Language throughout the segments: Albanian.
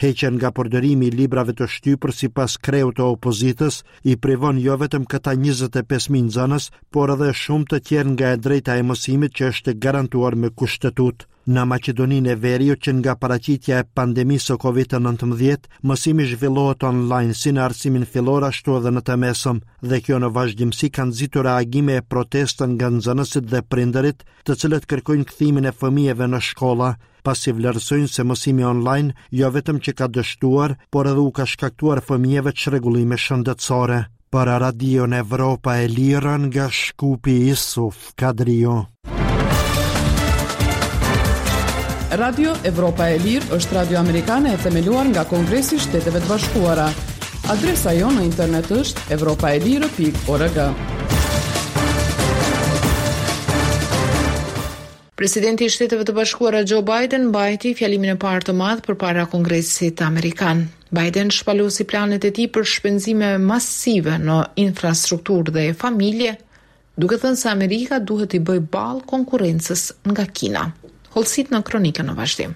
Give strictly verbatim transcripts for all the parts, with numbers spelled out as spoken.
Heqen nga përdorimi i librave të shtypur sipas kreut të opozitës i privon jo vetëm këta njëzet e pesë mijë nxënës, por edhe shumë të tjerë nga e drejta e mësimit që është garantuar me kushtetut. Në Maqedoninë e Veriut, që nga paraqitja e pandemisë së kovid nëntëmbëdhjetë, mësimi zhvillohet online si në arsimin fillor ashtu edhe në të mesëm, dhe kjo në vazhdimsi ka nxitur reagime e protesta nga nxënësit dhe prindërit, të cilët kërkojnë kthimin e fëmijëve në shkolla, pasi vlerësojnë se mësimi online jo vetëm që ka dështuar, por edhe u ka shkaktuar fëmijëve çrregullime shëndetësore. Për Radion Evropa e Lirë nga Shkupi, Isuf Kadrio. Radio Evropa e Lirë është radio amerikane e themeluar nga Kongresi i Shteteve të Bashkuara. Adresa jonë në internet është evropaelire pikë org. Presidenti i Shteteve të Bashkuara Joe Biden mbajti fjalimin e parë të madh përpara Kongresit amerikan. Biden shpalosi planet e tij për shpenzime masive në infrastrukturë dhe familje, duke thënë se Amerika duhet i bëjë ballë konkurrencës nga Kina. Holsit në kronikën në vazhdim.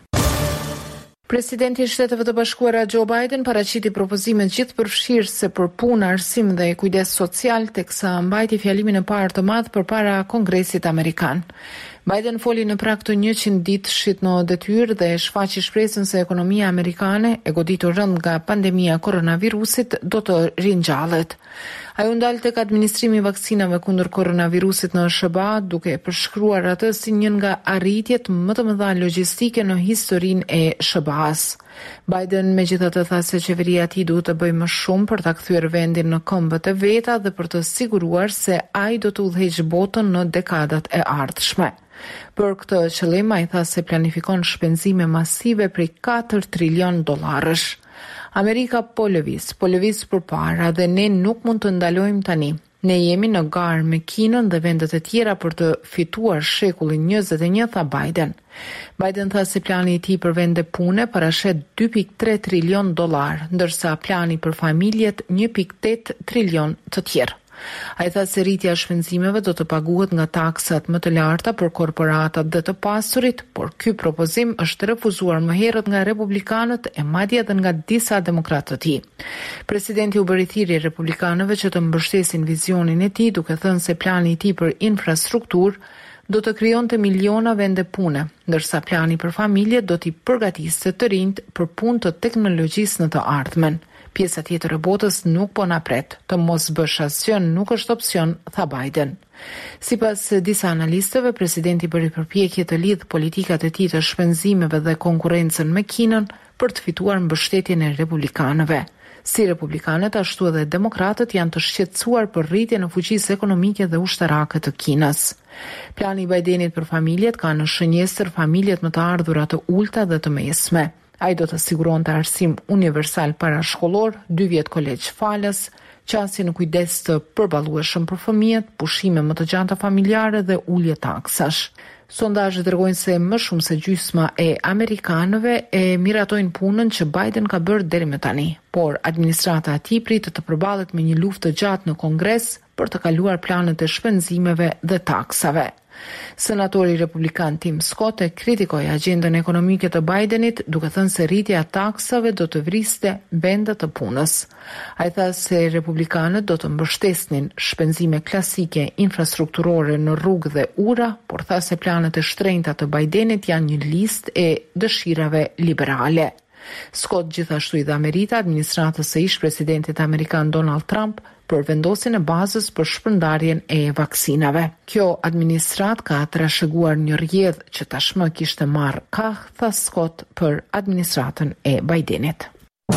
Presidenti i Shteteve të Bashkuara Joe Biden paraqiti propozime gjithëpërfshirëse për punë, arsim dhe kujdes social, teksa mbajti fjalimin e parë të madh përpara Kongresit amerikan. Biden foli në prag të njëqind ditëshit në detyrë dhe shfaqi shpresën se ekonomia amerikane, e goditur rënd nga pandemia koronavirusit, do të ringjallet. Ai u ndal tek administrimi i vaksinave kundër koronavirusit në S B A, duke përshkruar atë si një nga arritjet më të mëdha logjistike në historinë e S B A-s. Biden megjithatë tha se qeveria e tij duhet të bëjë më shumë për ta kthyer vendin në këmbët e veta dhe për të siguruar se ai do të udhëheqë botën në dekadat e ardhshme. Për këtë qëllim, ai tha se planifikon shpenzime masive prej katër trilion dollarësh. Amerika po lëviz, po lëviz përpara dhe ne nuk mund të ndalojmë tani. Ne jemi në garë me Kinën dhe vendet e tjera për të fituar shekullin njëzet e një, tha Biden. Biden tha se plani i tij për vende pune parashet dy pikë tre trilion dollar, ndërsa plani për familjet një pikë tetë trilion të tjerë. Ai tha se rritja e shpenzimeve do të paguhet nga taksat më të larta për korporatat dhe të pasurit, por ky propozim është refuzuar më herët nga republikanët e madje edhe nga disa demokratë të tij. Presidenti u bëri thirrje republikanëve që të mbështesin vizionin e tij, duke thënë se plani i tij për infrastrukturë do të krijonte miliona vende pune, ndërsa plani për familje do t'i përgatisë të rinjt për punë të teknologjisë në të ardhmen. Pjesa tjetër e botës nuk po na pret, të mos bësh asgjë nuk është opsion, tha Biden. Sipas disa analistëve, presidenti bëri përpjekje të lidh politikat e tij të shpenzimeve dhe konkurrencën me Kinën për të fituar mbështetjen e republikanëve. Si republikanët, ashtu edhe demokratët janë të shqetësuar për rritjen e fuqisë ekonomike dhe ushtarake të Kinës. Plani i Bidenit për familjet ka në shënjestër familjet më të ardhura të ulta dhe të mesme. Ai do të siguronte arsim universal parashkollor, dy vjet kolegj falas, qasje në kujdes të përballueshëm për fëmijët, pushime më të gjata familjare dhe ulje taksash. Sondazhet tregojnë se më shumë se gjysma e amerikanëve e miratojnë punën që Biden ka bërë deri më tani, por administrata e tij pritet të përballet me një luftë të gjatë në Kongres për të kaluar planet e shpenzimeve dhe taksave. Senatori republikan Tim Scott e kritikoi agjendën ekonomike të Bidenit, duke thënë se rritja e taksave do të vriste vendet të punës. Ai tha se republikanët do të mbështesnin shpenzime klasike infrastrukturore në rrugë dhe ura, por tha se planet e shtrenjta të Bidenit janë një listë e dëshirave liberale. Scott gjithashtu i dha merita administratës së ish-presidentit amerikan Donald Trump për vendosjen e bazës për shpërndarjen e vaksinave. Kjo administrat ka trashëguar një rrjedh që tashmë kishte marrë kah, tha Scott për administratën e Bidenit.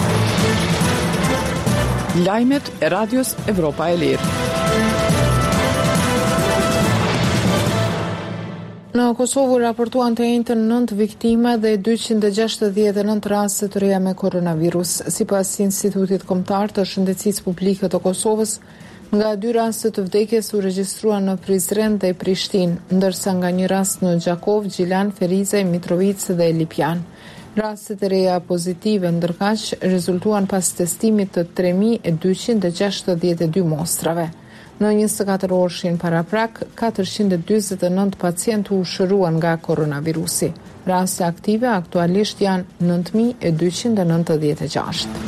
Lajmet e Radios Evropa e Lirë. Në Kosovë raportuan të njëjtën nëntë viktima dhe dyqind e gjashtëdhjetë e nëntë raste të reja me koronavirus. Sipas Institutit Kombëtar të Shëndetësisë Publike të Kosovës, nga dy raste të vdekjes u regjistruan në Prizren dhe Prishtinë, ndërsa nga një rast në Gjakov, Gjilan, Ferizaj, Mitrovica dhe Lipjan. Rastet e reja pozitive ndërkaq rezultuan pas testimit të tre mijë e dyqind e gjashtëdhjetë e dy mostrave. Në njëzet e katër orëshin para prak, katërqind e dyzet e nëntë pacientë u shëruan nga koronavirusi. Raste aktive aktualisht janë nëntë mijë e dyqind e nëntëdhjetë e gjashtë.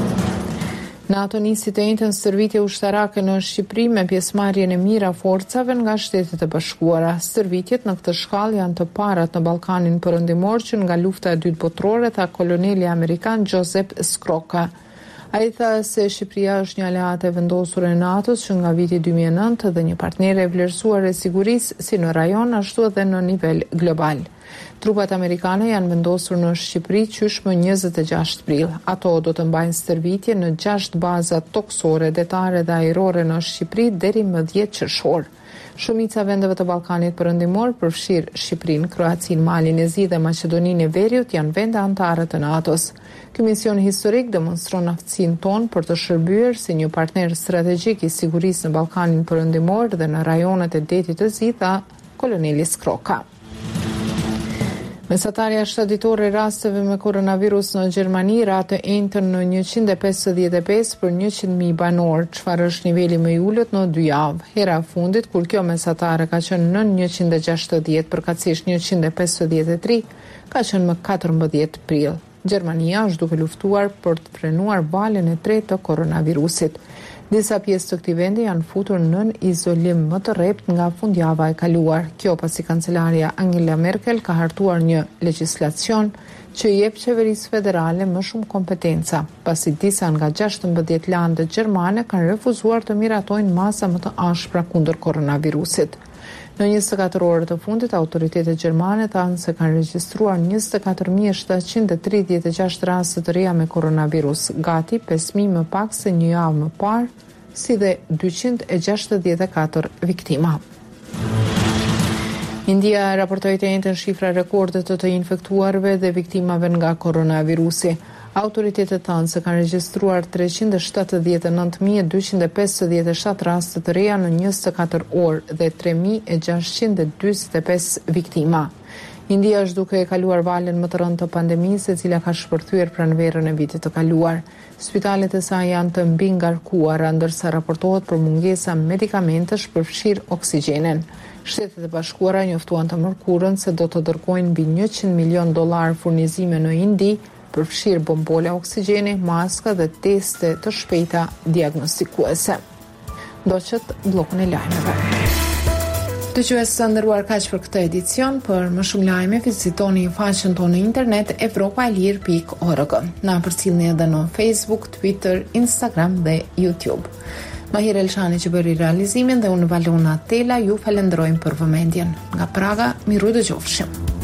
NATO nisi të njëjtën stërvitje ushtarake në Shqipëri me pjesëmarrjen e mirë a forcave nga Shtetet e Bashkuara. Stërvitjet në këtë shkallë janë të parat në Ballkanin Perëndimor që nga lufta e dytë botërore, tha koloneli amerikan Joseph Skroka. Ai tha se Shqipëria është një aleate vendosur e NATO-s që nga viti dy mijë e nëntë dhe një partnere e vlerësuar e sigurisë si në rajon ashtu edhe në nivel global. Trupat amerikane janë vendosur në Shqipëri qysh më njëzet e gjashtë prill. Ato do të mbajnë stërvitje në gjashtë baza toksore, detare dhe ajrore në Shqipëri deri më dhjetë qershor. Shumica vendeve të Ballkanit Perëndimor, përfshirë Shqipërinë, Kroacinë, Malin e Zi dhe Maqedoninë e Veriut, janë vende anëtare të NATO-s. Ky mision historik demonstron aftësinë tonë për të shërbyer si një partner strategjik i sigurisë në Ballkanin Perëndimor dhe në rajonet e Detit të Zi, tha koloneli Skroka. Mesatarja shtatitore e rasteve me koronavirus në Gjermani ra të entën në njëqind e pesëdhjetë e pesë për njëqind mijë banor, çfarë është niveli më i ulët në dy javë. Hera e fundit kur kjo mesatare ka qenë në njëqind e gjashtëdhjetë, përkatësisht njëqind e pesëdhjetë e tre, ka qenë më katërmbëdhjetë prill. Gjermania është duke luftuar për të frenuar valën e tretë të koronavirusit. Disa pjesë të këtij vendi janë futur nën izolim më të rrept nga fundjava e kaluar. Kjo pasi kancelaria Angela Merkel ka hartuar një legjislacion që i jep qeverisë federale më shumë kompetenca, pasi disa nga gjashtëmbëdhjetë landet gjermane kanë refuzuar të miratojnë masa më të ashpra kundër koronavirusit. Në njëzet e katër orët të fundit, autoritetet gjermane thanë se kanë regjistruar njëzet e katër mijë shtatëqind e tridhjetë e gjashtë raste të reja me koronavirus, gati pesë mijë më pak se një javë më parë, si dhe dyqind e gjashtëdhjetë e katër viktima. India raportoi të njëjtën shifra rekorde të të infektuarve dhe viktimave nga koronavirusi. Autoritetet thanë se kanë regjistruar treqind e shtatëdhjetë e nëntë mijë dyqind e pesëdhjetë e shtatë raste të reja në njëzet e katër orë dhe tre mijë e gjashtëqind e dyzet e pesë viktima. India është duke e kaluar valën më të rëndë të pandemisë, e cila ka shpërthyer pranverën e vitit të kaluar. Spitalet e saj janë të mbi ngarkuara, ndërsa raportohet për mungesa medikamentesh, përfshirë oksigjenin. Shtetet e Bashkuara njoftuan të mërkurën se do të dërgojnë mbi njëqind milion dollar furnizime në Indi, përfshirë bombola oksigjeni, maska dhe teste të shpejta diagnostikuese. Ndoqët bllokun e lajmeve. Dëgjues të nderuar, kaq për këtë edicion. Për më shumë lajme vizitoni faqen tonë në internet evropaelir pikë org. Na përcjellni edhe në Facebook, Twitter, Instagram dhe YouTube. Mahir Elshani që bëri realizimin dhe unë Valona Tela ju falenderojmë për vëmendjen. Nga Praga, miru dëgjofshim.